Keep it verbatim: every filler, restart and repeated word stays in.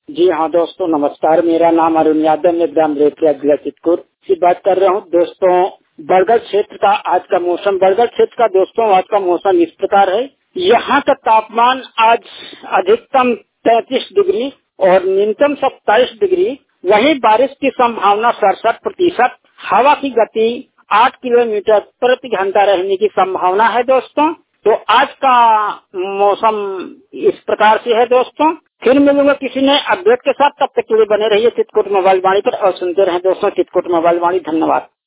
जी हाँ दोस्तों, नमस्कार। मेरा नाम अरुण यादव, मैं ग्राम रेखिया, जिला चित्रकूट से बात कर रहा हूँ। दोस्तों, बरगढ़ क्षेत्र का आज का मौसम, बरगढ़ क्षेत्र का दोस्तों आज का मौसम इस प्रकार है। यहाँ का तापमान आज अधिकतम तैंतीस डिग्री और न्यूनतम सत्ताईस डिग्री। वहीं बारिश की संभावना सड़सठ प्रतिशत। हवा की गति आठ किलोमीटर प्रति घंटा रहने की संभावना है दोस्तों। तो आज का मौसम इस प्रकार से है दोस्तों। फिर मिलूंगा किसी ने अपडेट के साथ, तब तक के लिए बने रहिए चित्रकूट मोबाइल वाणी पर और सुनते रहें दोस्तों चित्रकूट मोबाइल वाणी। धन्यवाद।